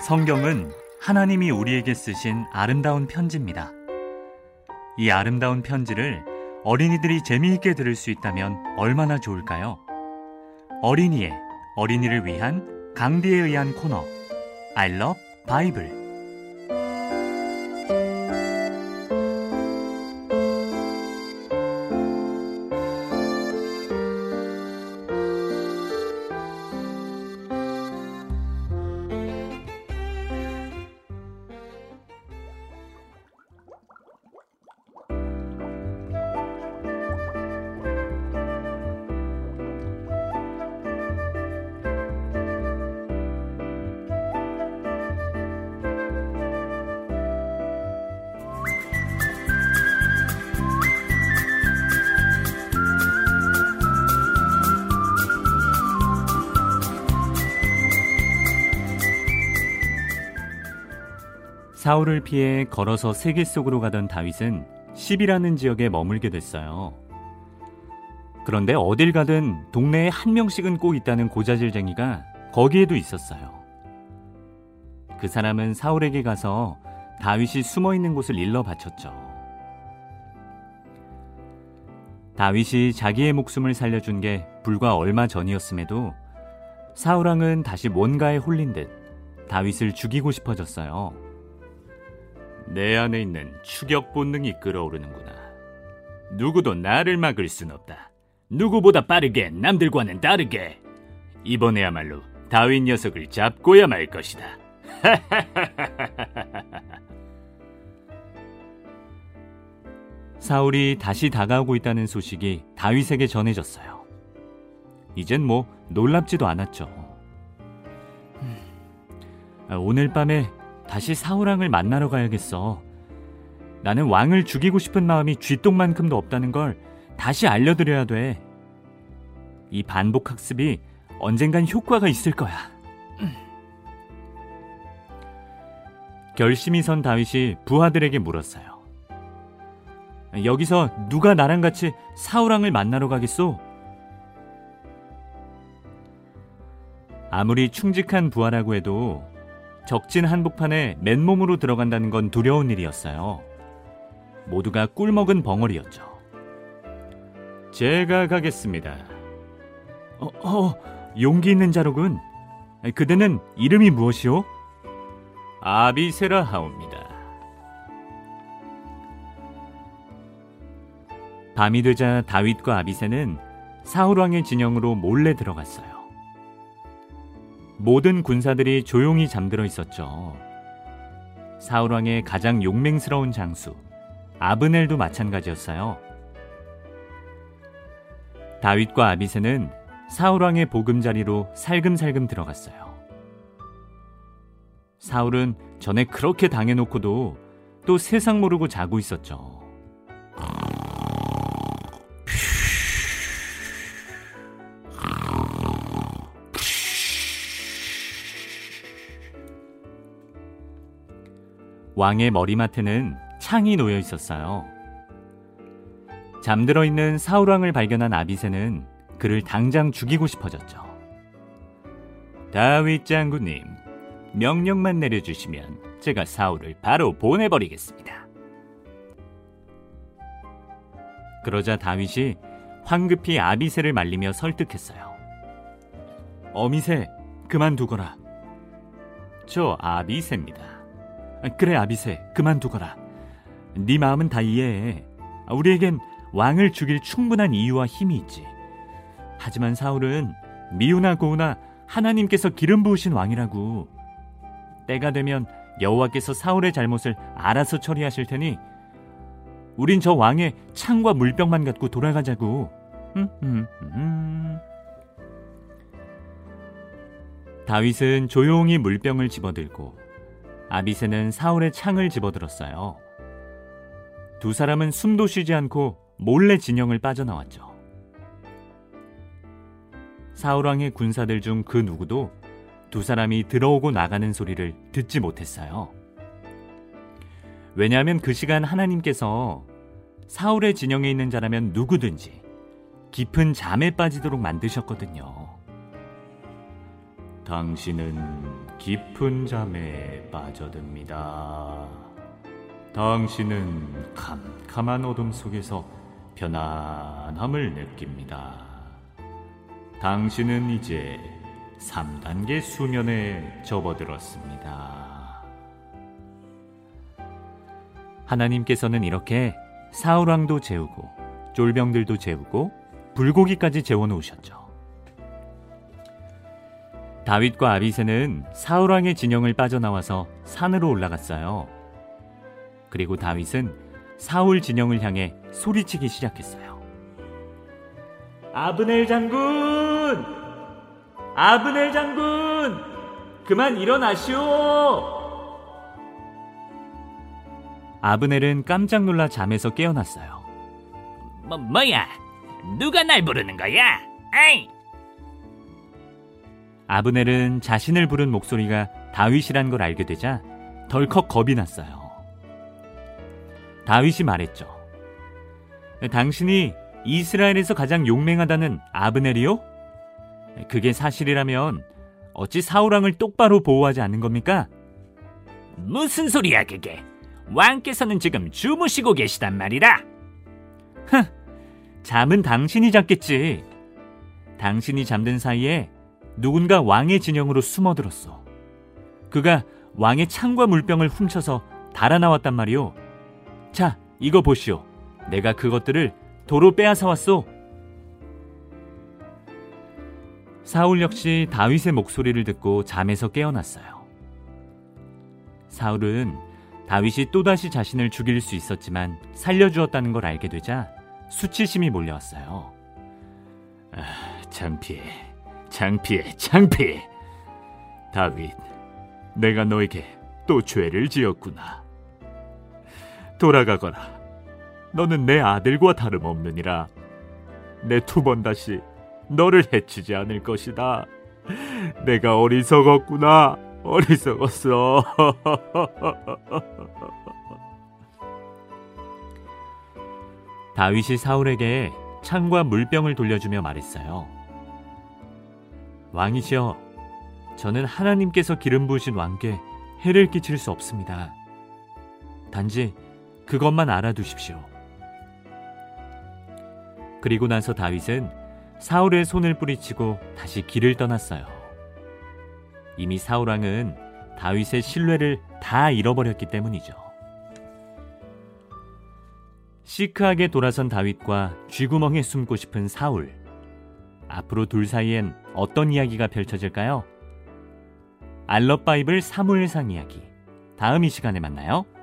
성경은 하나님이 우리에게 쓰신 아름다운 편지입니다. 이 아름다운 편지를 어린이들이 재미있게 들을 수 있다면 얼마나 좋을까요? 어린이를 위한 강디에 의한 코너 I Love Bible. 사울을 피해 걸어서 세계 속으로 가던 다윗은 십이라는 지역에 머물게 됐어요. 그런데 어딜 가든 동네에 한 명씩은 꼭 있다는 고자질쟁이가 거기에도 있었어요. 그 사람은 사울에게 가서 다윗이 숨어있는 곳을 일러 바쳤죠. 다윗이 자기의 목숨을 살려준 게 불과 얼마 전이었음에도 사울왕은 다시 뭔가에 홀린 듯 다윗을 죽이고 싶어졌어요. 내 안에 있는 추격 본능이 끓어오르는구나. 누구도 나를 막을 순 없다. 누구보다 빠르게, 남들과는 다르게. 이번에야말로 다윗 녀석을 잡고야 말 것이다. 사울이 다시 다가오고 있다는 소식이 다윗에게 전해졌어요. 이젠 뭐 놀랍지도 않았죠. 오늘 밤에 다시 사울왕을 만나러 가야겠어. 나는 왕을 죽이고 싶은 마음이 쥐똥만큼도 없다는 걸 다시 알려드려야 돼. 이 반복 학습이 언젠간 효과가 있을 거야. 결심이 선 다윗이 부하들에게 물었어요. 여기서 누가 나랑 같이 사울왕을 만나러 가겠소? 아무리 충직한 부하라고 해도 적진 한복판에 맨몸으로 들어간다는 건 두려운 일이었어요. 모두가 꿀먹은 벙어리였죠. 제가 가겠습니다. 용기 있는 자로군. 그대는 이름이 무엇이오? 아비새라 하옵니다. 밤이 되자 다윗과 아비새는 사울왕의 진영으로 몰래 들어갔어요. 모든 군사들이 조용히 잠들어 있었죠. 사울왕의 가장 용맹스러운 장수 아브넬도 마찬가지였어요. 다윗과 아비새는 사울왕의 보금자리로 살금살금 들어갔어요. 사울은 전에 그렇게 당해놓고도 또 세상 모르고 자고 있었죠. 왕의 머리맡에는 창이 놓여 있었어요. 잠들어 있는 사울왕을 발견한 아비새는 그를 당장 죽이고 싶어졌죠. 다윗 장군님, 명령만 내려주시면 제가 사울을 바로 보내버리겠습니다. 그러자 다윗이 황급히 아비새를 말리며 설득했어요. 어미새, 그만두거라. 저 아비새입니다. 그래 아비새, 그만두거라. 네 마음은 다 이해해. 우리에겐 왕을 죽일 충분한 이유와 힘이 있지. 하지만 사울은 미우나 고우나 하나님께서 기름 부으신 왕이라고. 때가 되면 여호와께서 사울의 잘못을 알아서 처리하실 테니 우린 저 왕의 창과 물병만 갖고 돌아가자고. 다윗은 조용히 물병을 집어들고 아비새는 사울의 창을 집어들었어요. 두 사람은 숨도 쉬지 않고 몰래 진영을 빠져나왔죠. 사울왕의 군사들 중 그 누구도 두 사람이 들어오고 나가는 소리를 듣지 못했어요. 왜냐하면 그 시간 하나님께서 사울의 진영에 있는 자라면 누구든지 깊은 잠에 빠지도록 만드셨거든요. 당신은 깊은 잠에 빠져듭니다. 당신은 캄캄한 어둠 속에서 편안함을 느낍니다. 당신은 이제 3단계 수면에 접어들었습니다. 하나님께서는 이렇게 사울왕도 재우고 쫄병들도 재우고 불고기까지 재워놓으셨죠. 다윗과 아비새는 사울왕의 진영을 빠져나와서 산으로 올라갔어요. 그리고 다윗은 사울 진영을 향해 소리치기 시작했어요. 아브넬 장군! 아브넬 장군! 그만 일어나시오! 아브넬은 깜짝 놀라 잠에서 깨어났어요. 뭐야? 누가 날 부르는 거야? 아이! 아브넬은 자신을 부른 목소리가 다윗이란 걸 알게 되자 덜컥 겁이 났어요. 다윗이 말했죠. 당신이 이스라엘에서 가장 용맹하다는 아브넬이요? 그게 사실이라면 어찌 사울왕을 똑바로 보호하지 않는 겁니까? 무슨 소리야 그게? 왕께서는 지금 주무시고 계시단 말이다. 잠은 당신이 잤겠지. 당신이 잠든 사이에 누군가 왕의 진영으로 숨어들었어. 그가 왕의 창과 물병을 훔쳐서 달아나왔단 말이오. 자, 이거 보시오. 내가 그것들을 도로 빼앗아 왔소. 사울 역시 다윗의 목소리를 듣고 잠에서 깨어났어요. 사울은 다윗이 또다시 자신을 죽일 수 있었지만 살려주었다는 걸 알게 되자 수치심이 몰려왔어요. 창피해. 다윗, 내가 너에게 또 죄를 지었구나. 돌아가거라. 너는 내 아들과 다름없느니라. 내 2번 다시 너를 해치지 않을 것이다. 내가 어리석었구나. 어리석었어. 다윗이 사울에게 창과 물병을 돌려주며 말했어요. 왕이시여, 저는 하나님께서 기름 부으신 왕께 해를 끼칠 수 없습니다. 단지 그것만 알아두십시오. 그리고 나서 다윗은 사울의 손을 뿌리치고 다시 길을 떠났어요. 이미 사울왕은 다윗의 신뢰를 다 잃어버렸기 때문이죠. 시크하게 돌아선 다윗과 쥐구멍에 숨고 싶은 사울. 앞으로 둘 사이엔 어떤 이야기가 펼쳐질까요? 알럿바이블 사무엘상 이야기. 다음 이 시간에 만나요.